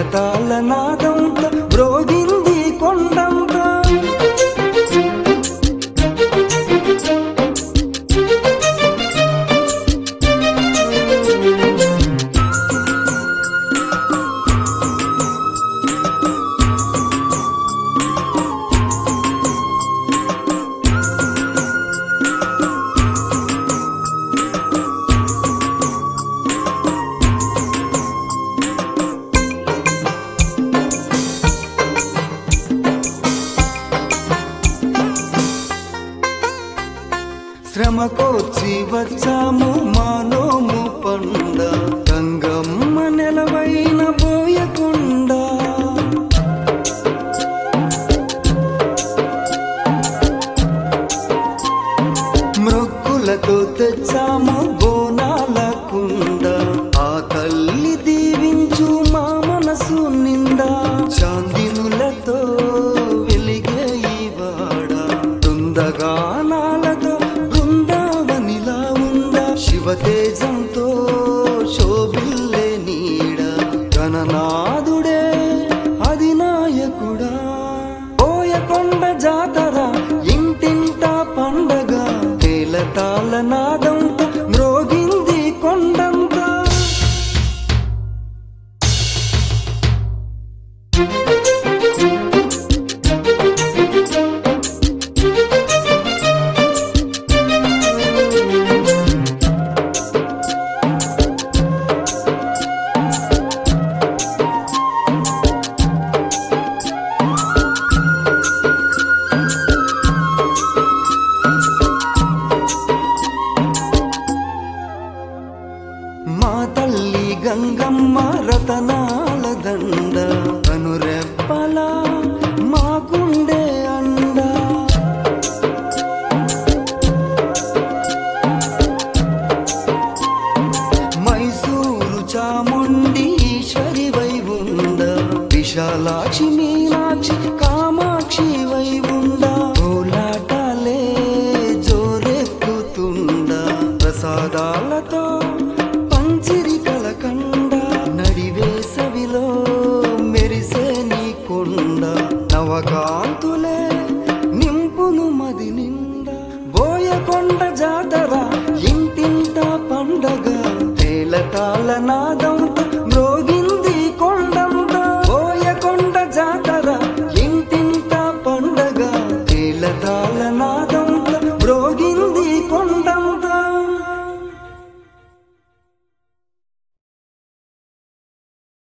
తేలతాళ నాదంత మ్రోగింది కొండంత. శ్రమకోర్చి వచ్చాము మానోము పండ, గంగమ్మ నెలవైన బోయకొండ. మృక్కులతో తెచ్చాము బోనాల కుండ, ఆ తల్లి దీవించు మా మనసు నిండా. చాందినులతో వెలిగే ఈ వాడ, బృందగానాలతో శివతేజంతో శోభిల్లే నీడ. గణనాథుడే అధినాయకుడా, బోయకొండ జాతర ఇంటింట పండగ. తేలతాళ నాదంత మ్రోగింది కొండంత. మా తల్లి గంగమ్మ రతనాల దండ, కనురెప్పల మాకుండే అండ. మైసూరు చాముండి ఈశ్వరి వై ఉండ, విశాలాక్షి మీనాక్షి కామాక్షి వై ఉండ. కోలాటాలే జోరెక్కుతుండ, ప్రసాదాలతో చిరికలకండ. నడివేసవిలో మెరిసే నీ కొండ, నవకాంతులే నింపును మది నిండా. బోయకొండ జాతర ఇంటింట పండగ. తేలతాళ నాద